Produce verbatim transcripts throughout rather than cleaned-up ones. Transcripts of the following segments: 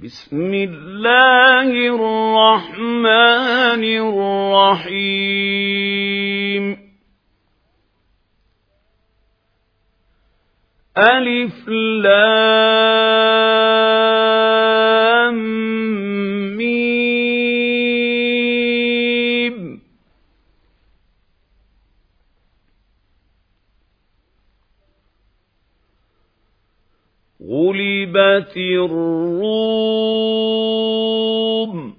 بسم الله الرحمن الرحيم ألف لام ميم غلبت الروم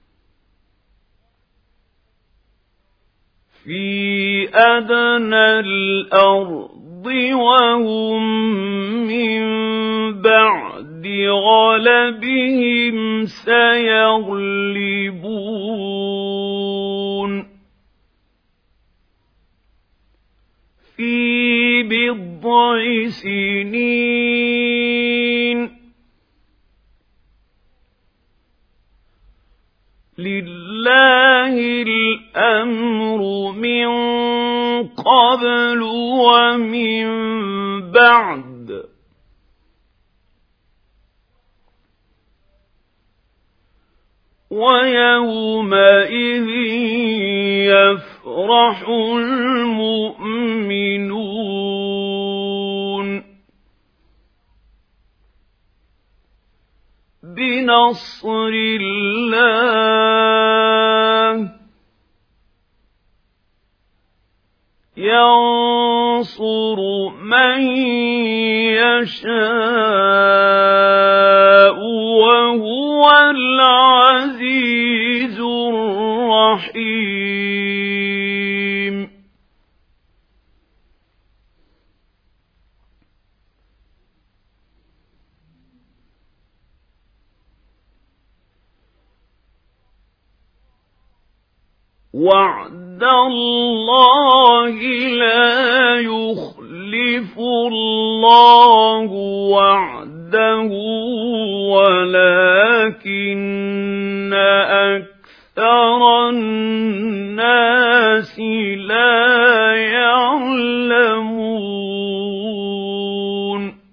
في أدنى الأرض وهم من بعد غلبهم سيغلبون في بضع سنين لله الأمر من قبل ومن بعد ويومئذ يفرح المؤمنون بنصر الله ينصر من يشاء وهو العزيز الرحيم وعد الله لا يخلف الله وعده ولكن أكثر الناس لا يعلمون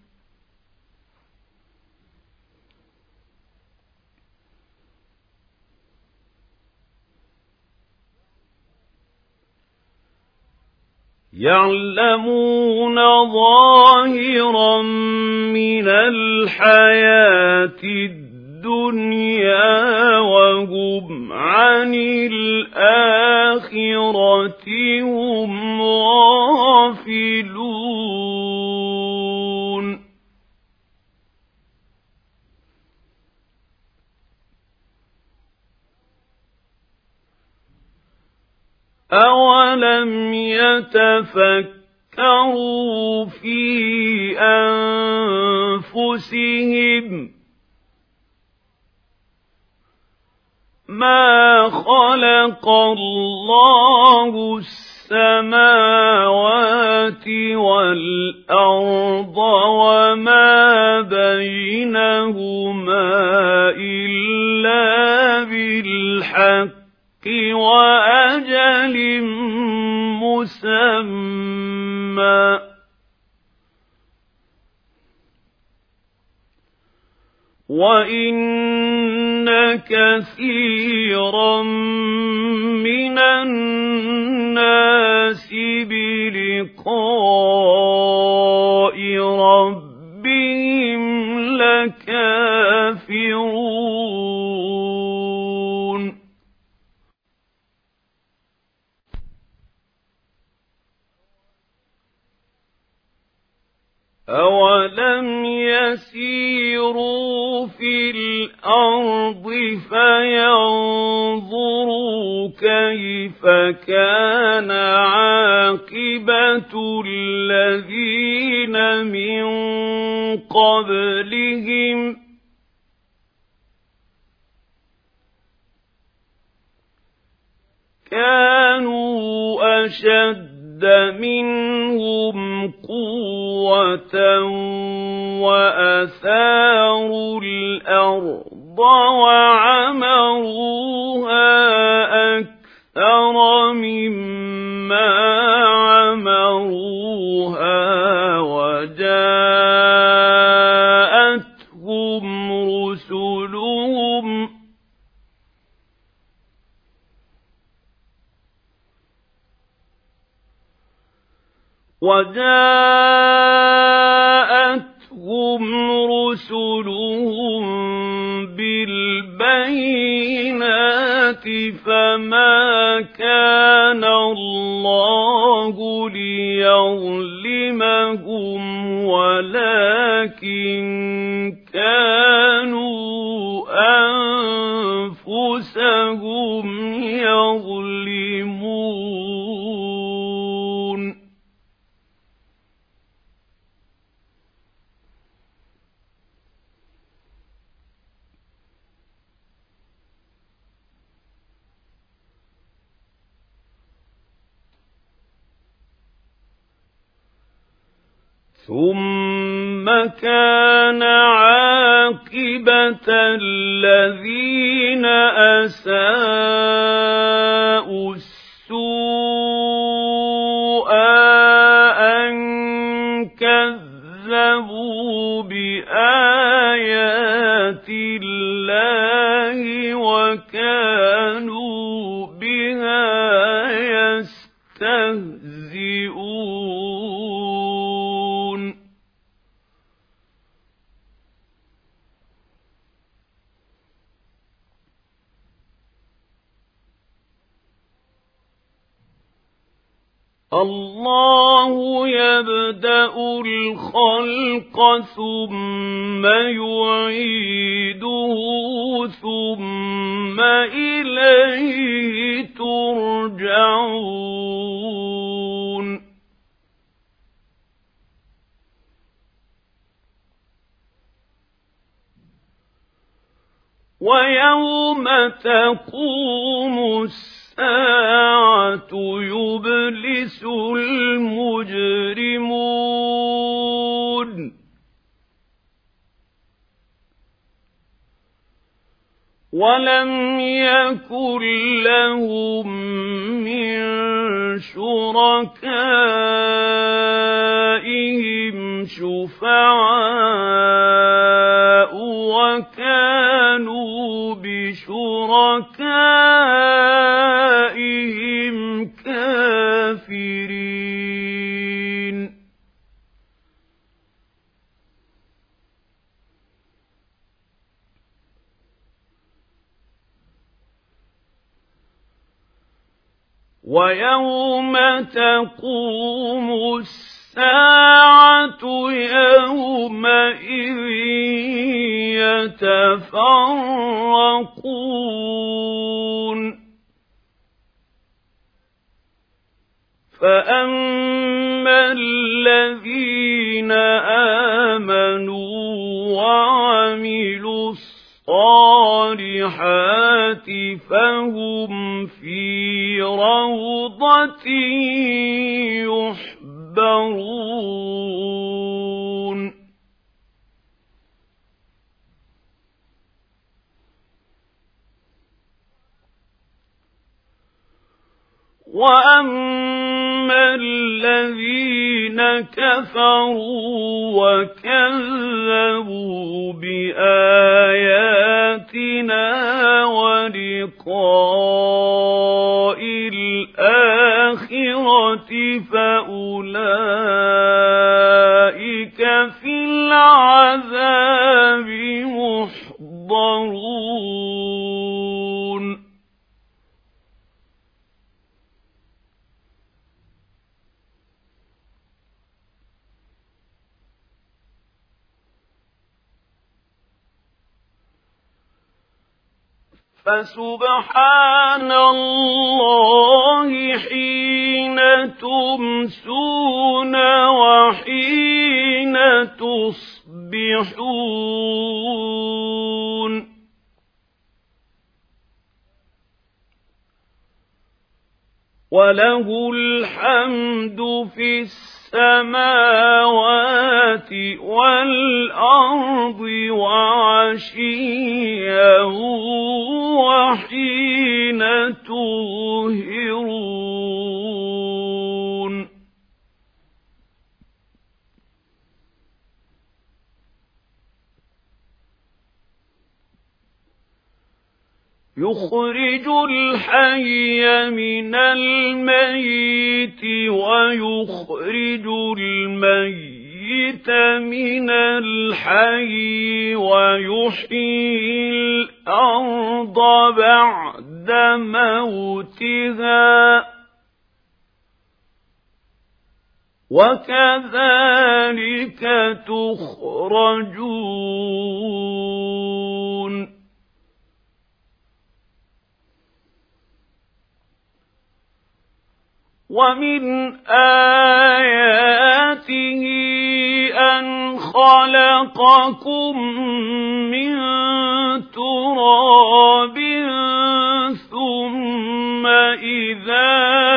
يعلمون ظاهرا من الحياة الدنيا وهم عن الآخرة هم غافلون أولم يتفكروا في أنفسهم ما خلق الله السماوات والأرض وما بينهما إلا بالحق وأجل مسمى وإن كثيرا من الناس بلقاء ربهم لكافرون أولم يسيروا في الأرض فينظروا كيف كان عاقبة الذين من قبلهم كانوا أشد منهم قوة وأثاروا الأرض وعمروها أكثر مما عمروها وجاءتهم رسلهم وجاءتهم رسلهم بالبينات فما كان الله ليظلمهم ولكن كانوا أنفسهم يظلمون ثم كان عاقبة الذين أساءوا السوء أن كذبوا بآيات الله وكانوا بها يستهزئون الله يبدأ الخلق ثم يعيده ثم إليه ترجعون ويوم تقوم الساعة الساعة يبلس المجرمون ولم يكن لهم من شركائهم شفعاء وكانوا بشركائهم كافرين ويوم تقوم الساعة يومئذ يتفرقون فأما الذين آمنوا وعملوا الصالحات فهم في روضة يحبرون وأما الذين كفروا وكذبوا بآياتنا ولقاء الآخرة فأولئك في العذاب محضرون فسبحان الله حين تمسون وحين تصبحون وله الحمد في السماوات والأرض وعشيا وحين تظهرون يخرج الحي من الميت ويخرج الميت من الحي ويحيي الأرض بعد موتها وكذلك تخرجون ومن آياته أن خلقكم من تراب ثم إذا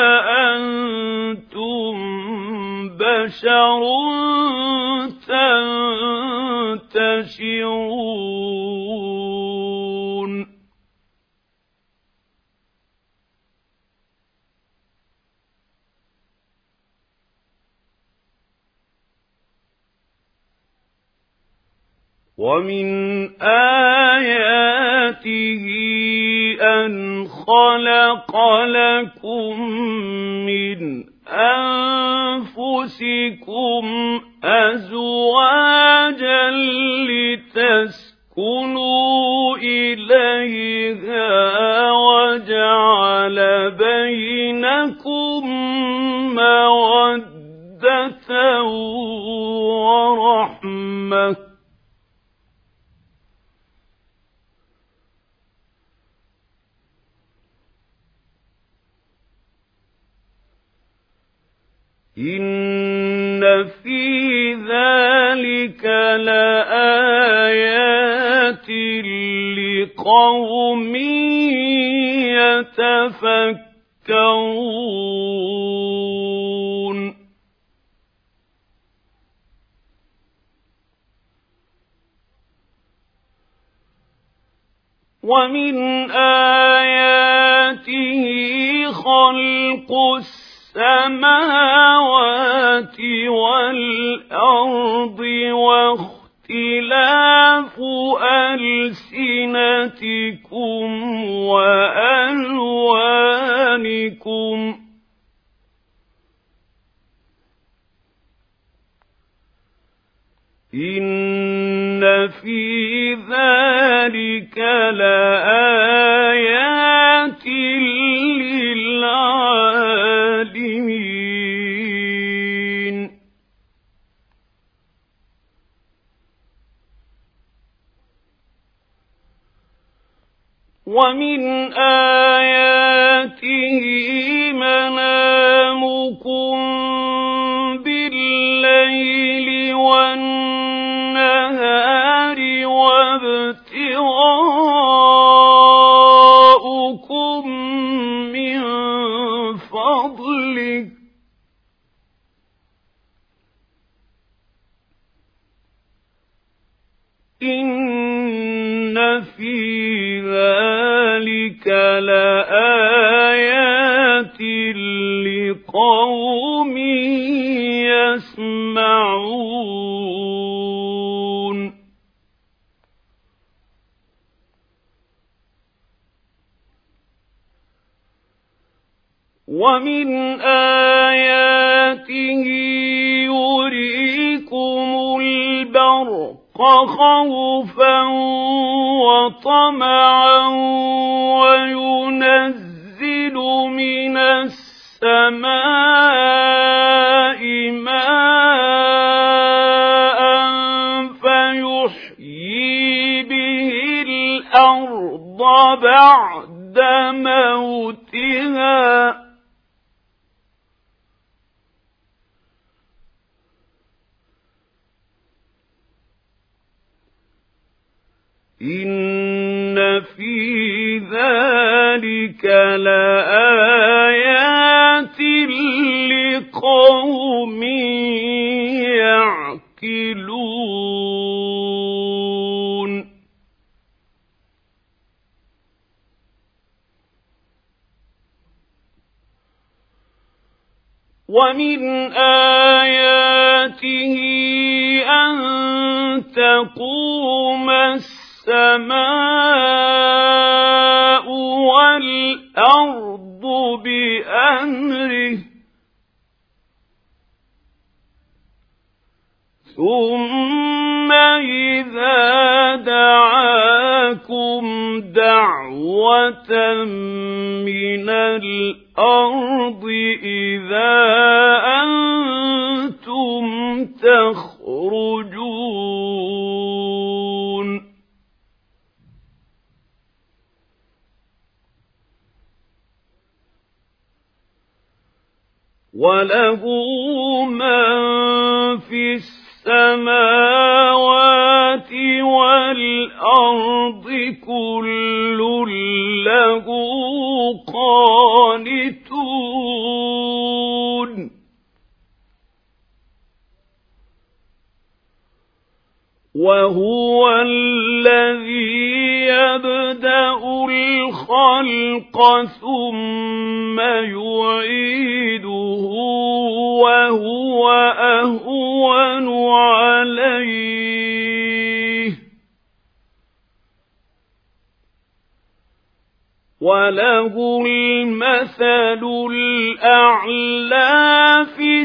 أنتم بشر تنتشرون ومن آياته أن خلق لكم من أنفسكم أزواجا لتسكنوا إليها وجعل بينكم مودة ورحمة إن في ذلك لآيات لقوم يتفكرون ومن آياته خلق السماوات والأرض واختلاف ألسنتكم وألوانكم إن في ذلك لآيات للعالمين ومن آياته منامكم بالليل والنهار وابتغاؤكم من فضله إن في ذلك لآيات لقوم يسمعون ومن آياته يريكم البرق خوفا وطمعا وينزل من السماء ماء فيحيي به الأرض بعد موتها إن في ذلك لآيات لقوم يعقلون ومن آياته أن تقوم السماء والأرض بأمره ثم إذا دعاكم دعوة من الأرض إذا أنتم تخرجون وله من في السماوات والأرض كل له قانتون وهو الذي يبدأ الخلق ثم يعيده وهو أهون عليه وله المثل الأعلى في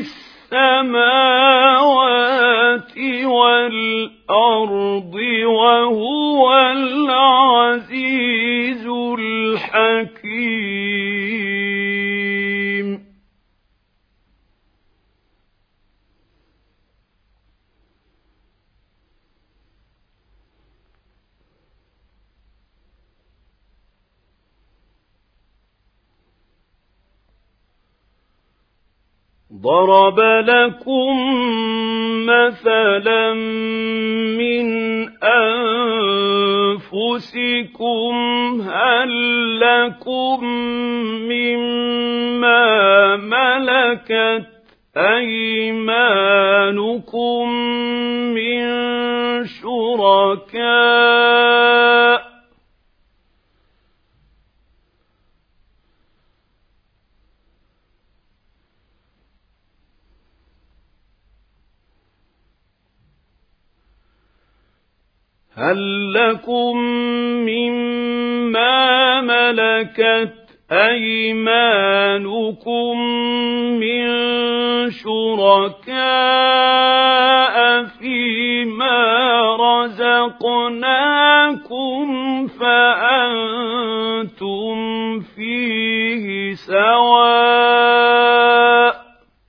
السماوات والأرض وهو العزيز الحكيم ضرب لكم مثلا من أنفسكم هل لكم مما ملكت أيمانكم من شركاء هل لكم مما ملكت أيمانكم من شركاء فيما رزقناكم فأنتم فيه سواء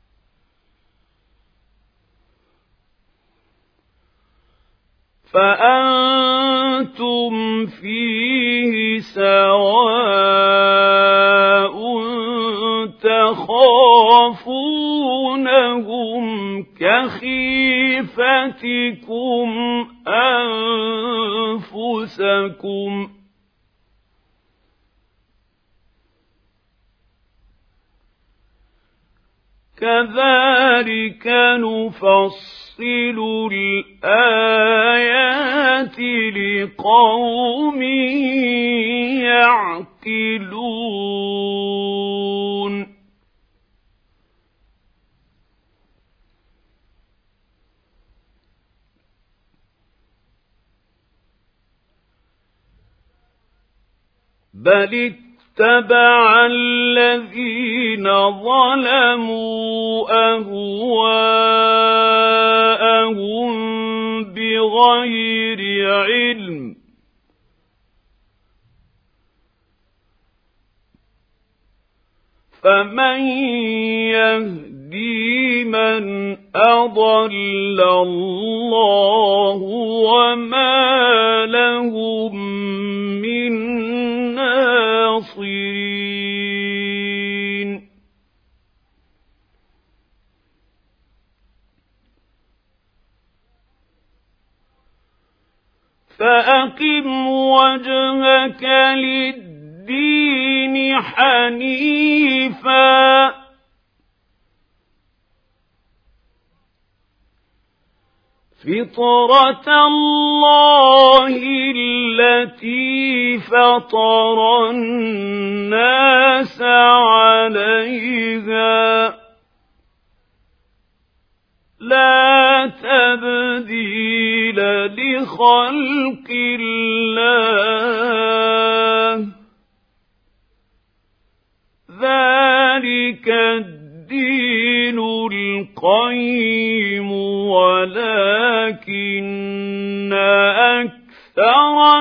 فأنتم فيه سواء تخافونهم كخيفتكم أنفسكم كذلك نفصل الآيات لقوم يعقلون بل اتبع الذين ظلموا أهواءهم بغير علم فمن يهدي من أضل الله وما لهم من ناصرين فأقم وجهك للدين حنيفا فطرة الله التي فطر الناس عليها لا تبديل لخلق الله ذلك الدين القيم ولكن أكثر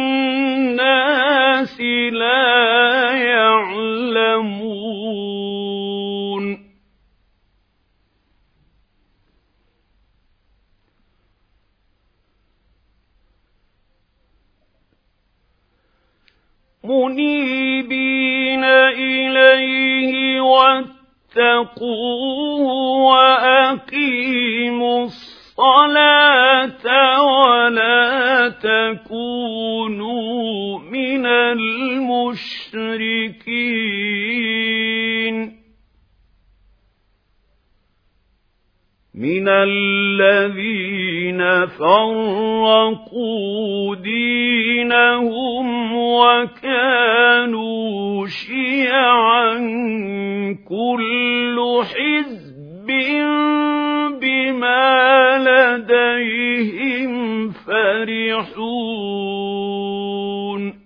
الناس لا يعلمون منيبين إليه واتقوه وأقيموا الصلاة ولا تكونوا من المشركين من الذين فرقوا دينهم وكانوا شيعا كل حزب بما لديهم فرحون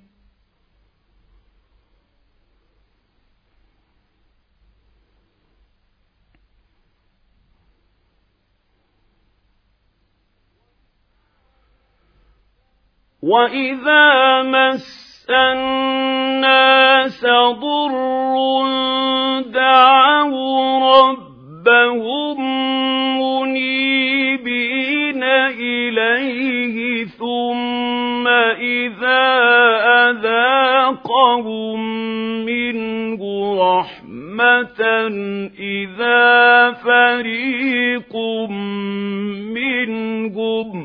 وَإِذَا مَسَّ النَّاسَ ضُرٌّ دَعَوْا رَبَّهُم مُّنِيبِينَ إِلَيْهِ ثُمَّ إِذَا أَذَاقَهُم مِّنْهُ رَحْمَةً إِذَا فَرِيقٌ مِّنْهُمْ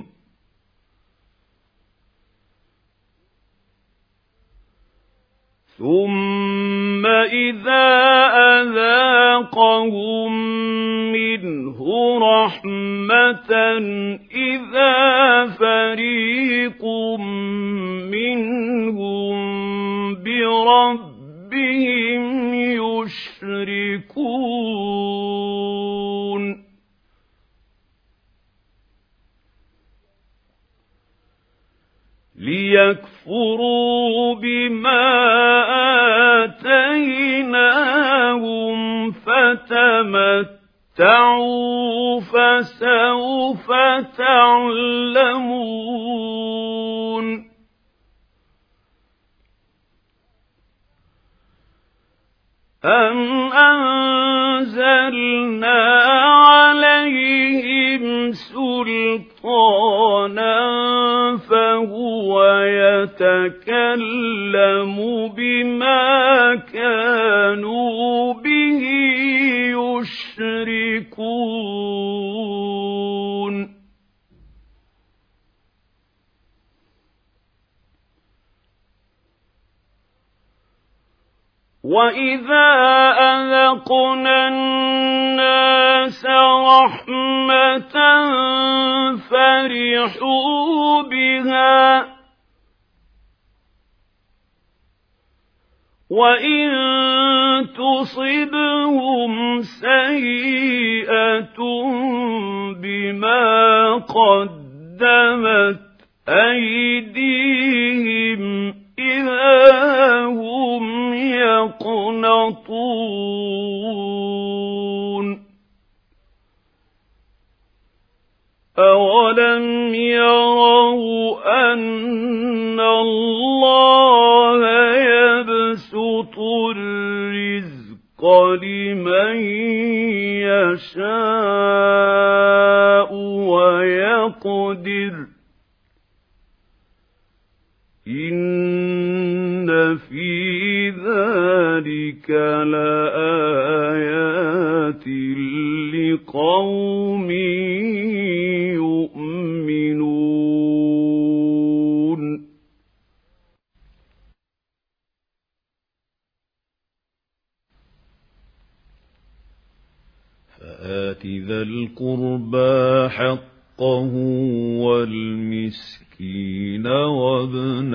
ثُمَّ إِذَا أَذَاقَهُم مِّنْهُ رَحْمَةً إِذَا فَرِيقٌ مِّنْهُم بِرَبِّهِمْ يُشْرِكُونَ لِيَكْفُرُوا بِمَا آتَيْنَاهُمْ فَتَمَتَّعُوا فَسَوْفَ تَعْلَمُونَ أَمْ أَنزَلْنَا عَلَيْهِمْ سُلْطَانًا فَهُوَ يَتَكَلَّمُ بِمَا كَانُوا بِهِ يُشْرِكُونَ وَإِذَا أَذَقْنَا النَّاسَ رَحْمَةً فَرِحُوا بِهَا وَإِن تُصِبْهُمْ سَيِّئَةٌ بِمَا قَدَّمَتْ أَيْدِيهِمْ إِذَا هُمْ يَقْنَطُونَ أَوَلَمْ يَرَوْا أَنَّ اللَّهَ يَبْسُطُ الرِّزْقَ لِمَن يَشَاءُ وَيَقْدِرُ إِنَّ فِي ذَلِكَ لَآيَاتٍ لِقَوْمٍ يُؤْمِنُونَ فَآتِ ذَا الْقُرْبَى حَقَّهُ وَالْمِسْكِينَ وَابْنَ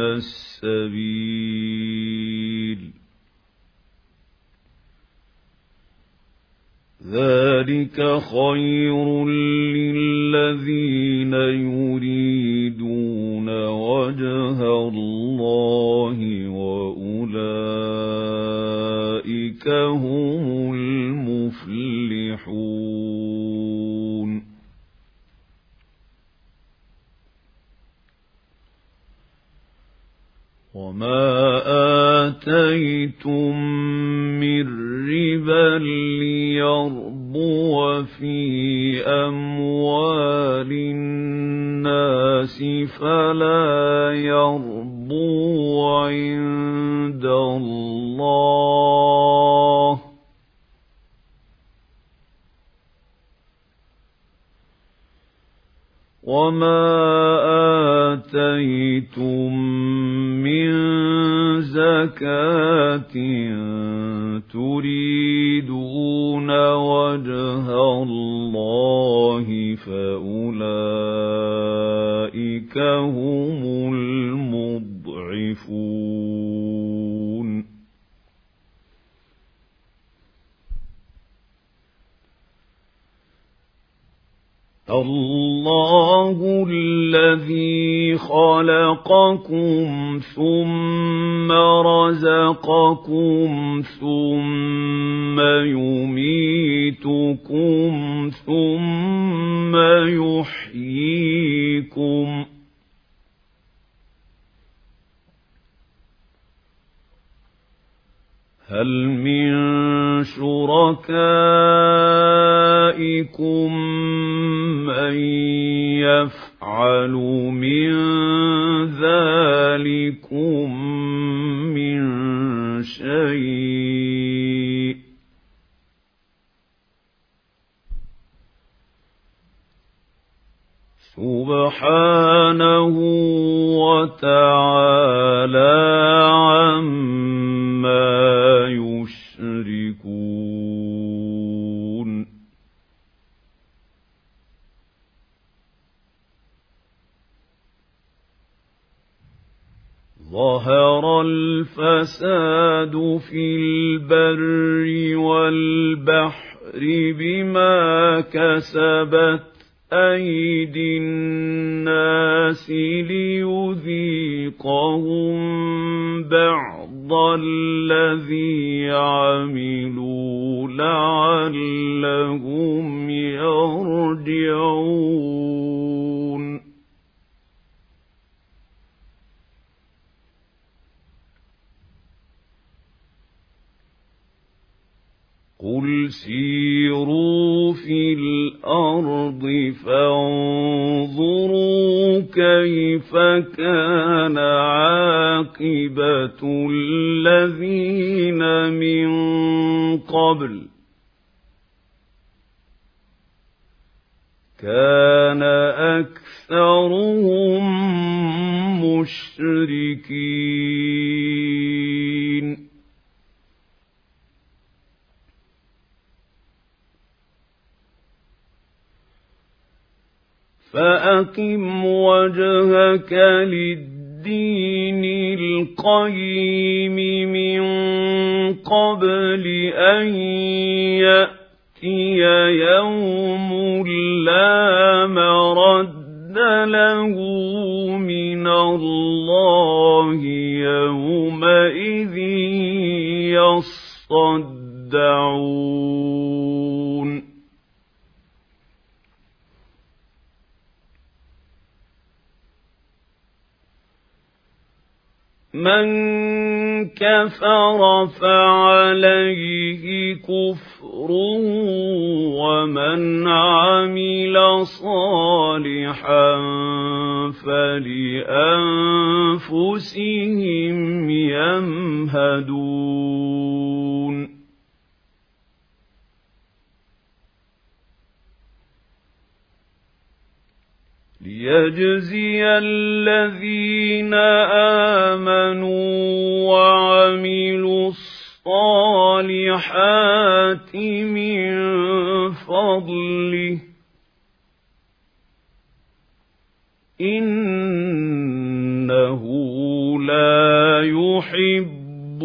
السَّبِيلِ ذَلِكَ خَيْرٌ لِّلَّذِينَ يُرِيدُونَ وَجْهَ اللَّهِ وَأُولَٰئِكَ وما آتيتم من ربا ليربو في أموال الناس فلا يربو عند الله وما آتيتم من زكاة تريدون وجه الله فأولئك هم المضعفون الله الذي خلقكم ثم رزقكم ثم يميتكم ثم يحييكم هل من شركائكم من يفعل من ذلكم من شيء سبحانه وتعالى عما يشركون ظهر الفساد في البر والبحر بما كسبت أيدي الناس ليذيقهم بعض الذي عملوا لعلهم يرجعون قل سيروا في الأرض فانظروا كيف كان عاقبة الذين من قبل كان أكثرهم مشركين فأقم وجهك للدين القيم من قبل أن يأتي يوم لا مرد له من الله يومئذ يصدعون من كفر فعليه كفره ومن عمل صالحا فلأنفسهم يمهدون ليجزي الذين آمنوا وعملوا الصالحات من فضله إنه لا يحب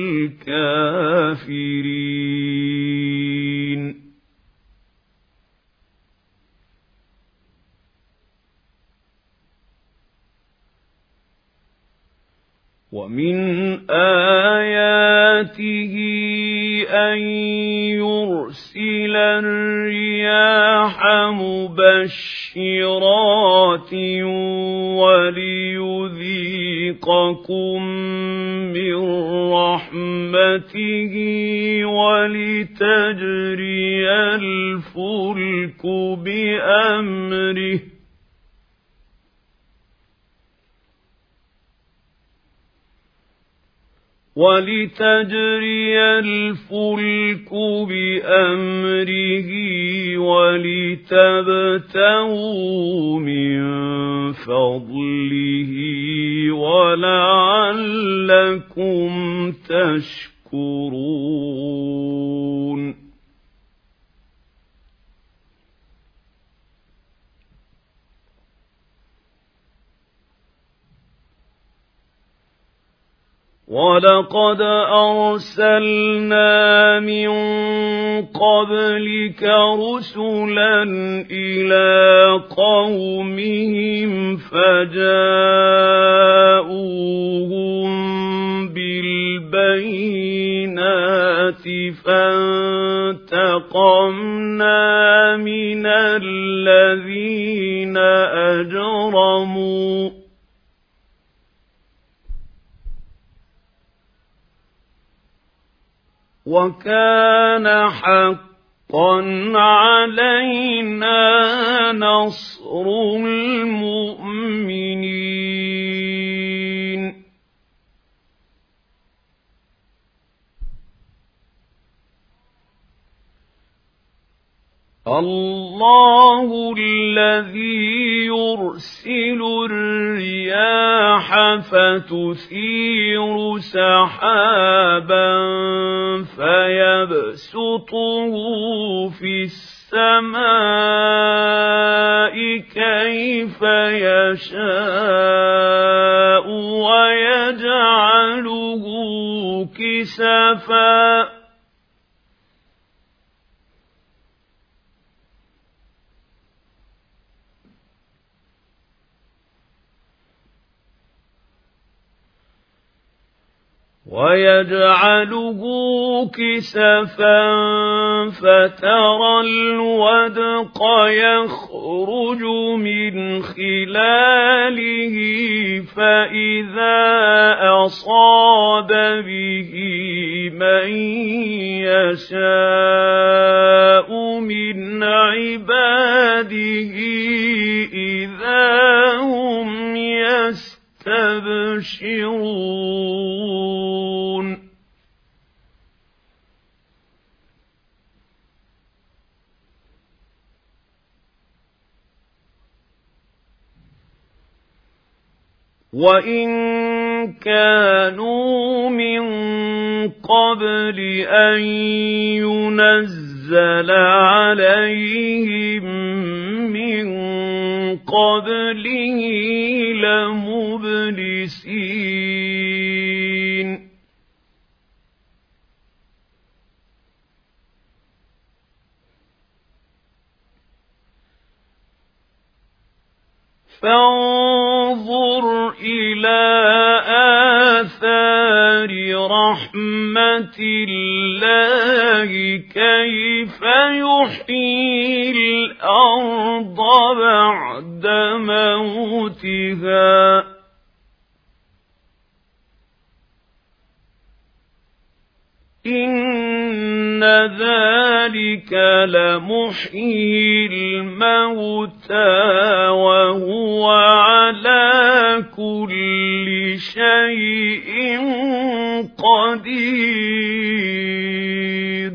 الكافرين ومن آياته أن يرسل الرياح مبشرات وليذيقكم ليذيقكم من رحمته ولتجري الفلك بأمره ولتجري الفلك بأمره ولتبتغوا من فضله ولعلكم تشكرون وَلَقَدْ أَرْسَلْنَا مِن قَبْلِكَ رُسُلًا إِلَىٰ قَوْمِهِمْ فَجَاءُوهُم بِالْبَيِّنَاتِ فَانتَقَمْنَا مِنَ الَّذِينَ أَجْرَمُوا وَكَانَ حَقًّا عَلَيْنَا نَصْرُ الْمُؤْمِنِينَ اللَّهُ الَّذِي يُرْسِلُ الرِّيَاحَ فَتُثِيرُ سَحَابًا فَيَبْسُطُهُ فِي السَّمَاءِ كَيْفَ يَشَاءُ وَيَجْعَلُهُ كِسَفًا وَيَجْعَلُهُ كِسَفًا فَتَرَى الْوَدْقَ يَخْرُجُ مِنْ خِلَالِهِ فَإِذَا أَصَابَ بِهِ مَن يَشَاءُ مِنْ عِبَادِهِ إِذَا هُمْ يَسْتَبْشِرُونَ وَإِن كَانُوا مِن قَبْلِ أَن يُنَزَّلَ عَلَيْهِم مِّن قَبْلِهِ لَمُبْلِسِينَ فانظُرْ إِلَىٰ آثَارِ رَحْمَةِ اللَّهِ كَيْفَ يُحْيِي الْأَرْضَ بَعْدَ مَوْتِهَا إِنَّ ذَلِكَ لَمُحْيِي الْمَوْتَىٰ وَهُوَ عَلَىٰ كُلِّ شَيْءٍ قَدِيرٌ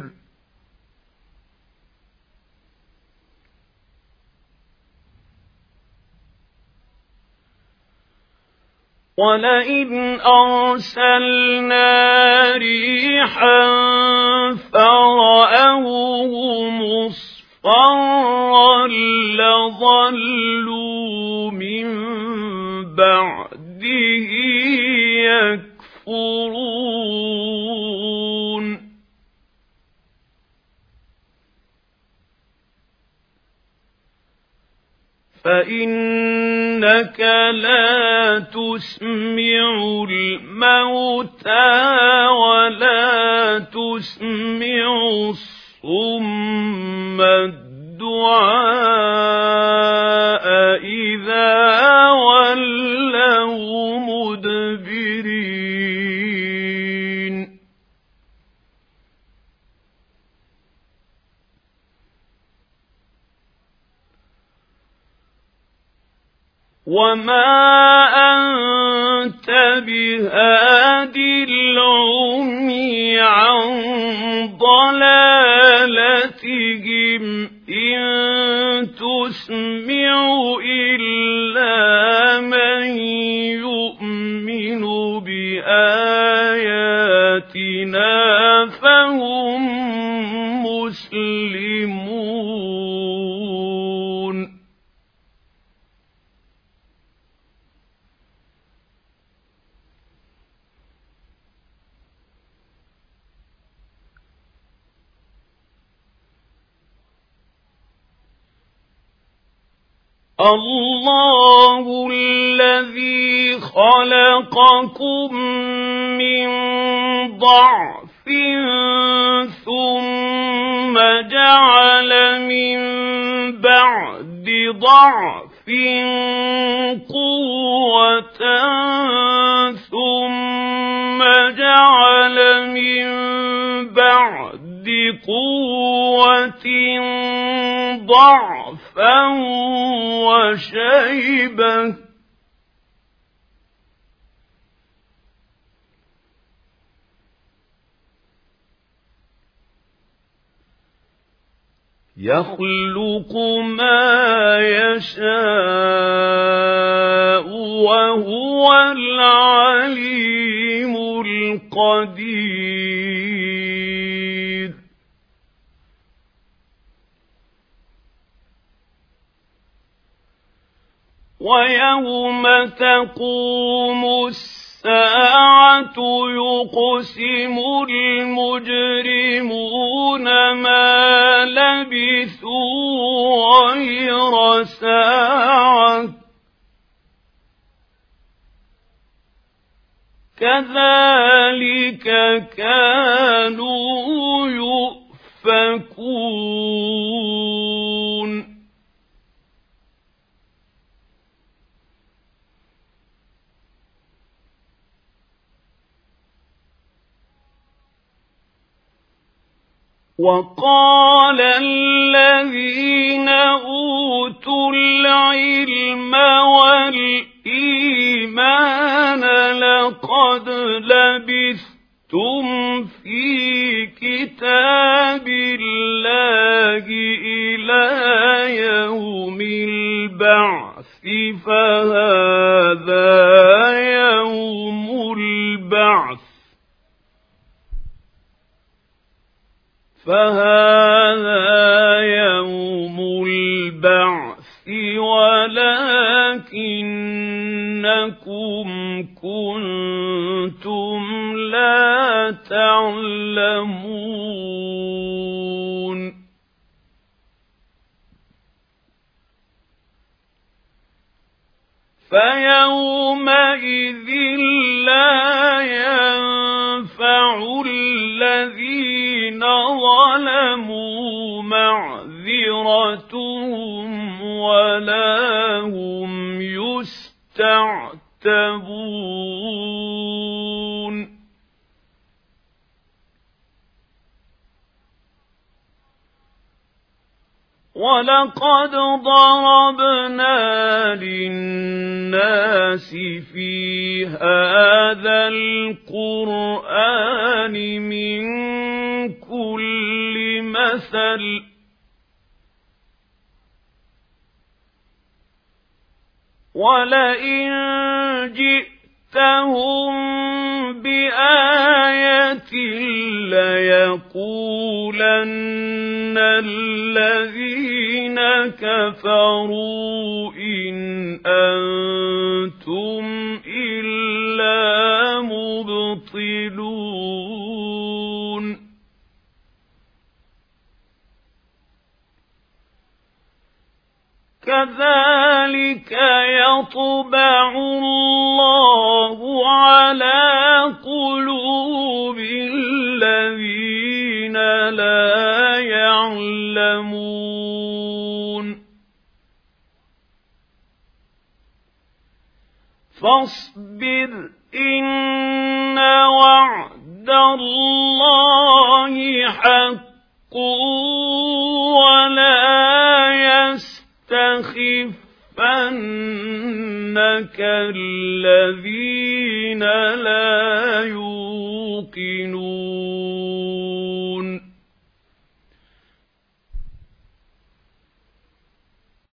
وَلَئِنْ أَرْسَلْنَا رِيحًا فَرَأَوْهُ مُصْفَرًّا لَّظَلُّوا مِن بَعْدِهِ يَكْفُرُونَ فَإِنَّكَ لَا تُسْمِعُ الْمَوْتَىٰ وَلَا تُسْمِعُ الصُّمَّ الدُّعَاءَ إِذَا وَلَّوْا مُدْبِرِينَ وما أنت بهاد العمي عن ضلالتهم إن تسمع إلا من يؤمن بآياتنا فهم مسلمون. الله الذي خلقكم من ضعف ثم جعل من بعد ضعف قوة ثم جعل من بعد قوة ضعفا وشيبة يخلق ما يشاء وهو العليم القدير. ويوم تقوم الساعة يقسم المجرمون ما لبثوا غير ساعة كذلك كانوا يؤفكون. وقال الذين أوتوا العلم والإيمان لقد لبثتم في كتاب الله إلى يوم البعث فهذا يوم البعث فهذا يوم البعث ولكنكم كنتم لا تعلمون. فيومئذ لا ينفع الذين ظلموا معذرتهم ولا هم يستعتبون. ولقد ضربنا للناس في هذا القرآن من كل مثل ولئن جئتهم بآية ليقولن الذين كفروا إن أنتم إلا مبطلون. كذلك يطبع الله على قلوب الذين لا يعلمون. فاصبر إن وعد الله حق ولا يستخفنك الذين لا يوقنون